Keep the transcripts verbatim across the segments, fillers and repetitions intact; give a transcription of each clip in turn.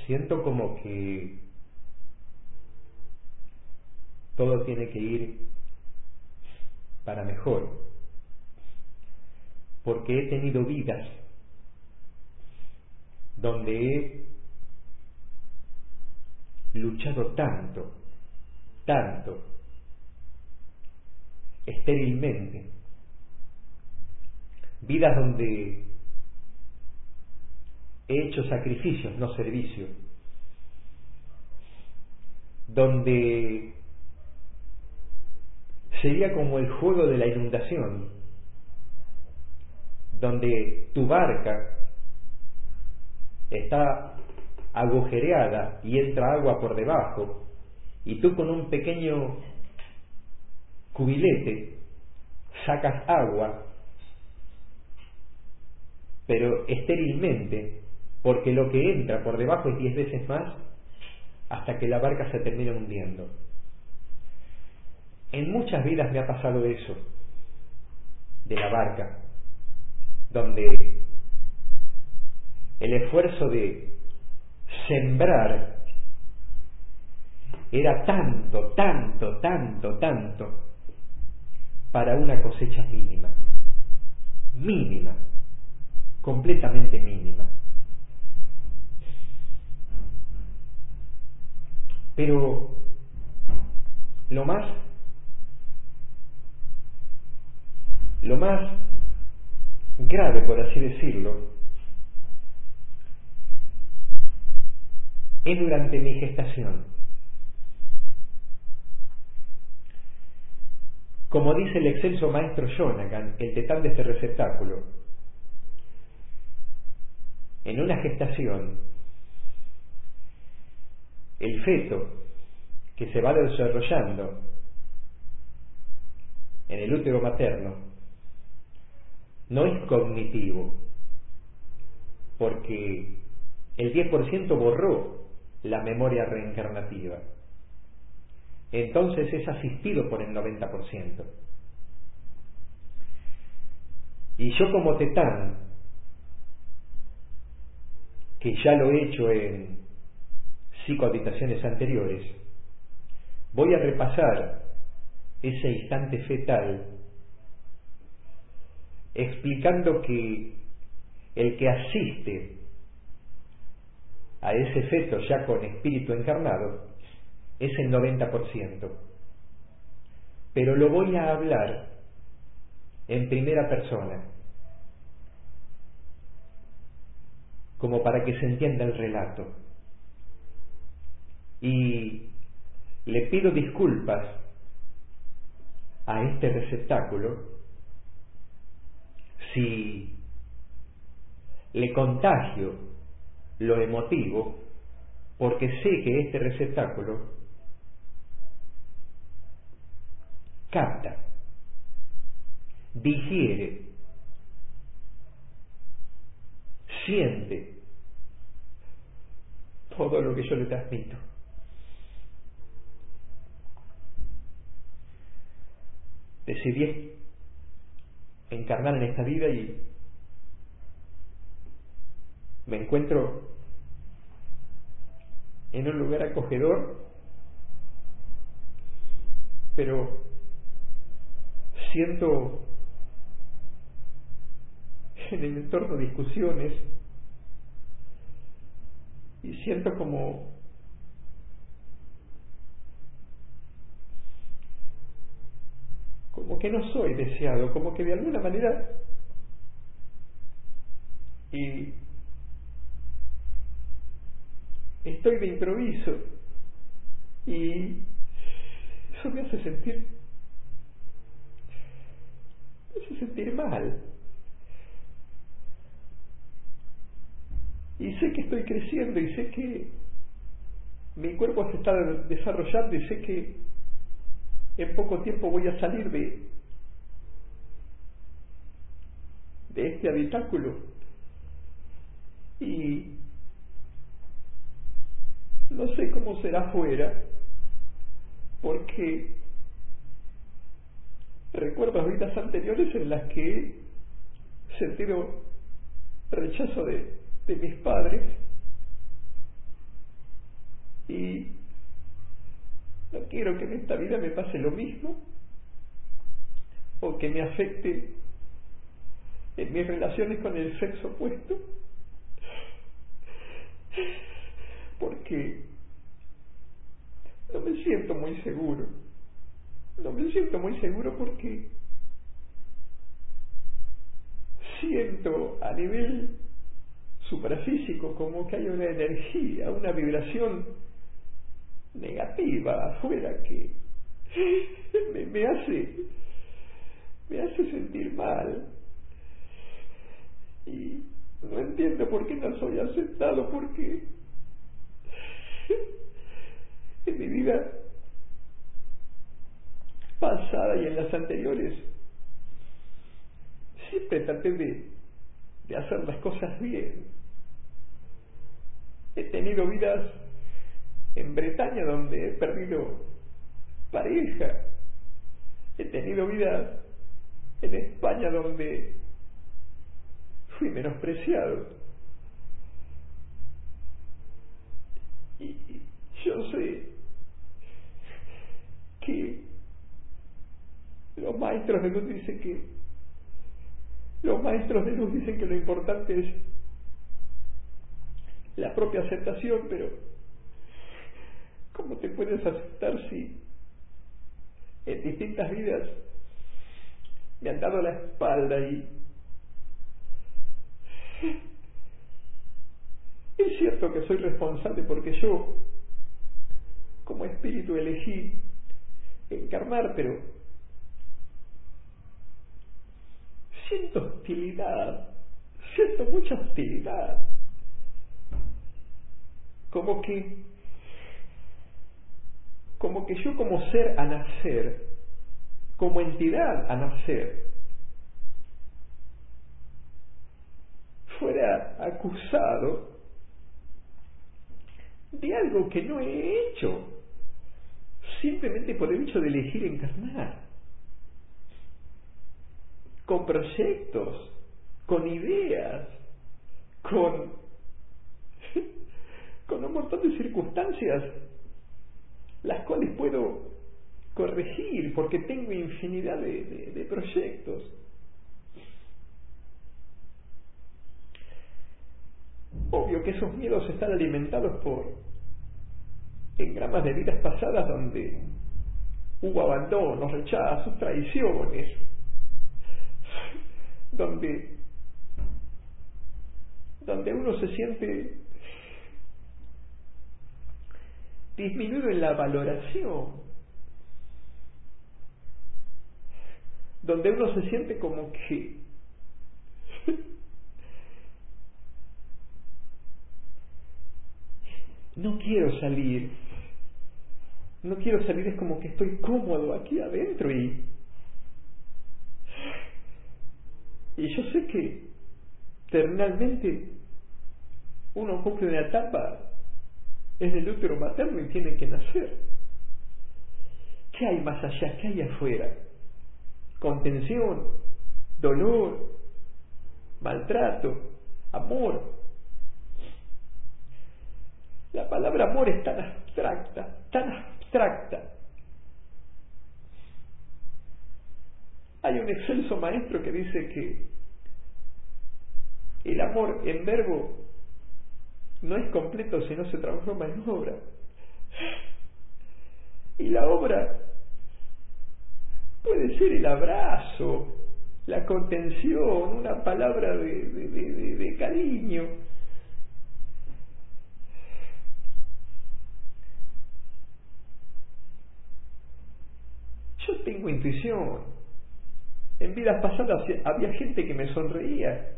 siento como que todo tiene que ir para mejor, porque he tenido vidas donde he luchado tanto, tanto, estérilmente, vidas donde he hecho sacrificios, no servicios, donde sería como el juego de la inundación, donde tu barca está agujereada y entra agua por debajo, y tú con un pequeño cubilete sacas agua, pero estérilmente, porque lo que entra por debajo es diez veces más hasta que la barca se termina hundiendo. En muchas vidas me ha pasado eso, de la barca, donde el esfuerzo de sembrar era tanto, tanto, tanto, tanto, para una cosecha mínima, mínima, completamente mínima. Pero lo más, lo más grave, por así decirlo, es durante mi gestación. Como dice el excelso maestro Jonathan, el tetán de este receptáculo, en una gestación, el feto que se va desarrollando en el útero materno no es cognitivo, porque el diez por ciento borró la memoria reencarnativa. Entonces es asistido por el noventa por ciento. Y yo como tetán, que ya lo he hecho en psicohabitaciones anteriores, voy a repasar ese instante fetal explicando que el que asiste a ese feto ya con espíritu encarnado es el noventa por ciento, pero lo voy a hablar en primera persona, como para que se entienda el relato. Y le pido disculpas a este receptáculo si le contagio lo emotivo, porque sé que este receptáculo capta, digiere, siente todo lo que yo le transmito. Decidí encarnar en esta vida y me encuentro en un lugar acogedor, pero siento en el entorno discusiones y siento como como que no soy deseado, como que de alguna manera, y estoy de improviso y eso me hace sentir me hace sentir mal. Y sé que estoy creciendo y sé que mi cuerpo se está desarrollando y sé que en poco tiempo voy a salir de de este habitáculo y no sé cómo será afuera, porque recuerdo vidas anteriores en las que he sentido rechazo de, de mis padres Y no quiero que en esta vida me pase lo mismo, o que me afecte en mis relaciones con el sexo opuesto, porque no me siento muy seguro. No me siento muy seguro porque siento a nivel suprafísico como que hay una energía, una vibración negativa afuera que me, me hace me hace sentir mal, y no entiendo por qué no soy aceptado, porque en mi vida pasada y en las anteriores siempre traté de, de hacer las cosas bien. He tenido vidas en Bretaña donde he perdido pareja, he tenido vidas en España donde fui menospreciado, y, y yo sé que los maestros de luz dicen que los maestros de luz dicen que lo importante es la propia aceptación, pero ¿cómo te puedes aceptar si en distintas vidas me han dado la espalda? Y es cierto que soy responsable porque yo como espíritu elegí encarnar, pero siento hostilidad, siento mucha hostilidad, como que como que yo como ser a nacer, como entidad a nacer, fuera acusado de algo que no he hecho, simplemente por el hecho de elegir encarnar, con proyectos, con ideas, con, con un montón de circunstancias, las cuales puedo corregir, porque tengo infinidad de, de, de proyectos. Obvio que esos miedos están alimentados por engramas de vidas pasadas donde hubo abandonos, rechazos, traiciones, donde donde uno se siente disminuido en la valoración, donde uno se siente como que no quiero salir, no quiero salir, es como que estoy cómodo aquí adentro, y y yo sé que terminalmente uno cumple una etapa en el útero materno y tiene que nacer. ¿Qué hay más allá? ¿Qué hay afuera? Contención, dolor, maltrato, amor. La palabra amor es tan abstracta, tan abstracta. Hay un excelso maestro que dice que el amor en verbo no es completo si no se transforma en obra. Y la obra puede ser el abrazo, la contención, una palabra de, de, de, de cariño. Yo tengo intuición. En vidas pasadas había gente que me sonreía,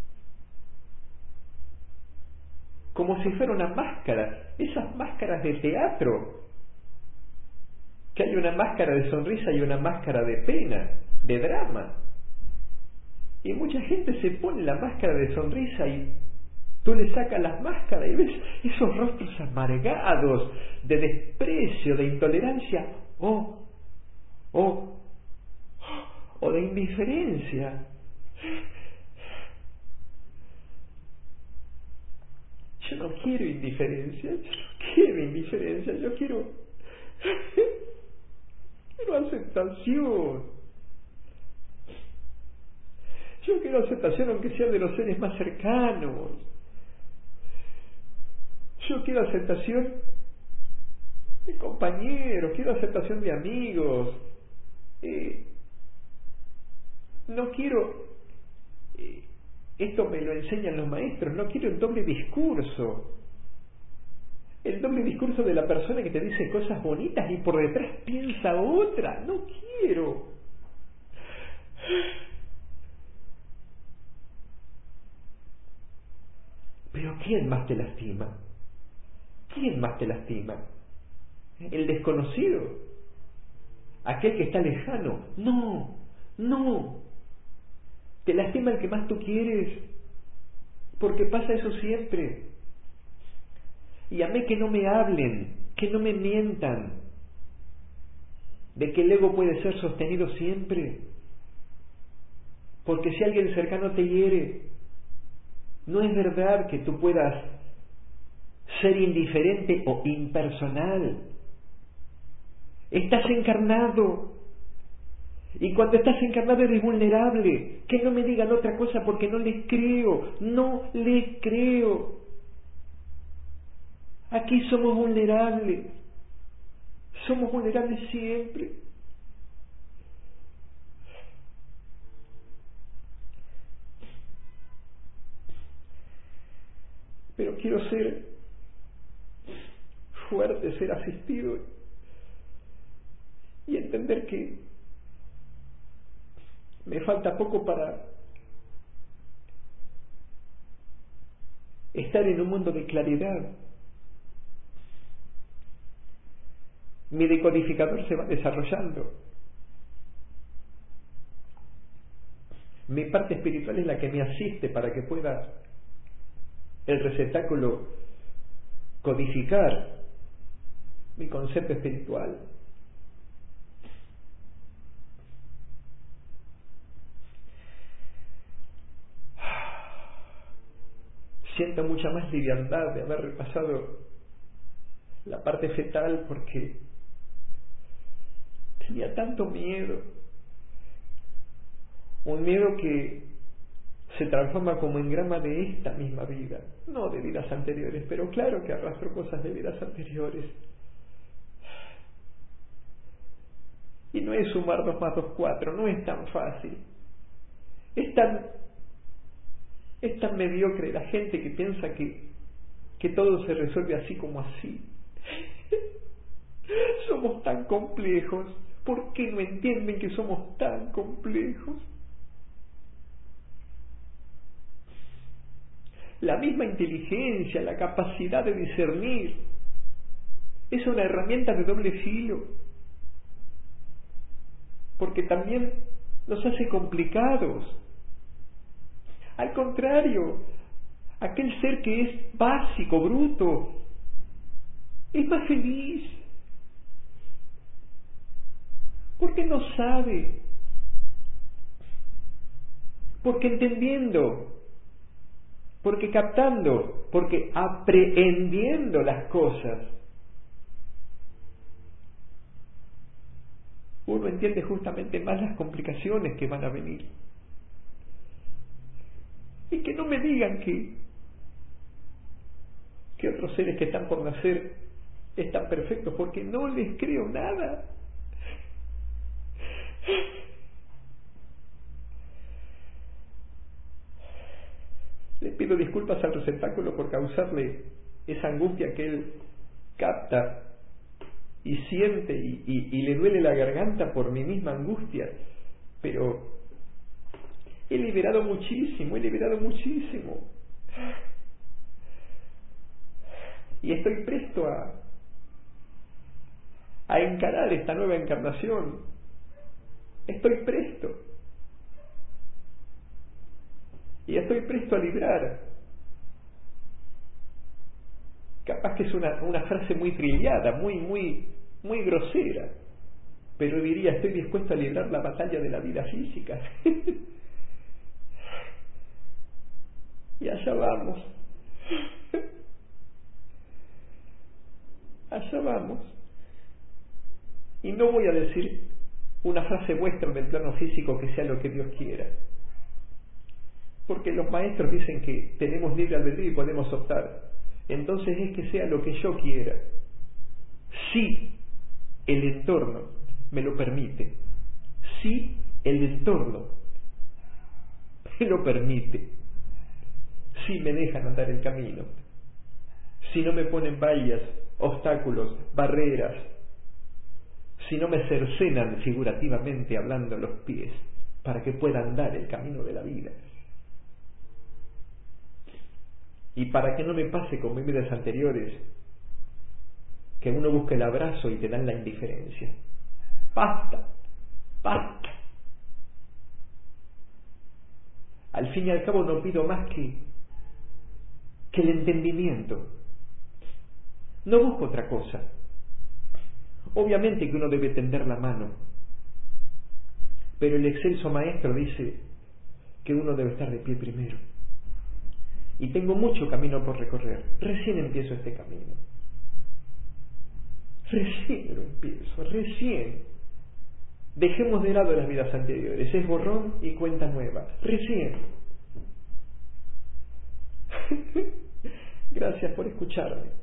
como si fuera una máscara, esas máscaras de teatro, que hay una máscara de sonrisa y una máscara de pena, de drama. Y mucha gente se pone la máscara de sonrisa y tú le sacas las máscaras y ves esos rostros amargados, de desprecio, de intolerancia, o, o, o de indiferencia. Yo no quiero indiferencia, yo no quiero indiferencia, yo quiero, quiero aceptación. Yo quiero aceptación aunque sea de los seres más cercanos. Yo quiero aceptación de compañeros, quiero aceptación de amigos. Eh, no quiero, eh, esto me lo enseñan los maestros, no quiero el doble discurso. El doble discurso de la persona que te dice cosas bonitas y por detrás piensa otra. No quiero. Pero ¿quién más te lastima? ¿Quién más te lastima? ¿El desconocido? ¿Aquel que está lejano? No, no. Te lastima el que más tú quieres, porque pasa eso siempre. Y amé que no me hablen, que no me mientan, de que el ego puede ser sostenido siempre. Porque si alguien cercano te hiere, no es verdad que tú puedas ser indiferente o impersonal. Estás encarnado. Y cuando estás encarnado eres vulnerable. Que no me digan otra cosa porque no les creo. No les creo. Aquí somos vulnerables. Somos vulnerables siempre. Pero quiero ser fuerte, ser asistido y entender que me falta poco para estar en un mundo de claridad. Mi decodificador se va desarrollando. Mi parte espiritual es la que me asiste para que pueda el receptáculo codificar mi concepto espiritual. Siento mucha más liviandad de haber repasado la parte fetal porque tenía tanto miedo. Un miedo que se transforma como engrama de esta misma vida, no de vidas anteriores, pero claro que arrastro cosas de vidas anteriores. Y no es sumar dos más dos, cuatro, no es tan fácil. Es tan, es tan mediocre la gente que piensa que, que todo se resuelve así como así. Somos tan complejos. ¿Por qué no entienden que somos tan complejos? La misma inteligencia, la capacidad de discernir, es una herramienta de doble filo, porque también nos hace complicados. Al contrario, aquel ser que es básico, bruto, es más feliz, porque no sabe, porque entendiendo, porque captando, porque aprehendiendo las cosas, uno entiende justamente más las complicaciones que van a venir. Y que no me digan que, que otros seres que están por nacer están perfectos, porque no les creo nada. Le pido disculpas al receptáculo por causarle esa angustia que él capta y siente y, y, y le duele la garganta por mi misma angustia, pero he liberado muchísimo, he liberado muchísimo y estoy presto a a encarar esta nueva encarnación. Estoy presto y estoy presto a librar. Capaz que es una, una frase muy trillada, muy, muy, muy grosera, pero diría, estoy dispuesto a librar la batalla de la vida física. Y allá vamos. allá vamos. Y no voy a decir una frase vuestra del plano físico que sea lo que Dios quiera. Porque los maestros dicen que tenemos libre albedrío y podemos optar. Entonces es que sea lo que yo quiera. Si el entorno me lo permite. Si el entorno me lo permite. Si me dejan andar el camino. Si no me ponen vallas, obstáculos, barreras. Si no me cercenan figurativamente hablando los pies para que pueda andar el camino de la vida. Y para que no me pase como en vidas anteriores, que uno busca el abrazo y te dan la indiferencia. Basta, basta. Al fin y al cabo no pido más que, que el entendimiento. No busco otra cosa. Obviamente que uno debe tender la mano, pero el excelso maestro dice que uno debe estar de pie primero. Y tengo mucho camino por recorrer. Recién empiezo este camino. Recién lo empiezo, recién. Dejemos de lado las vidas anteriores. Es borrón y cuenta nueva. Recién. Gracias por escucharme.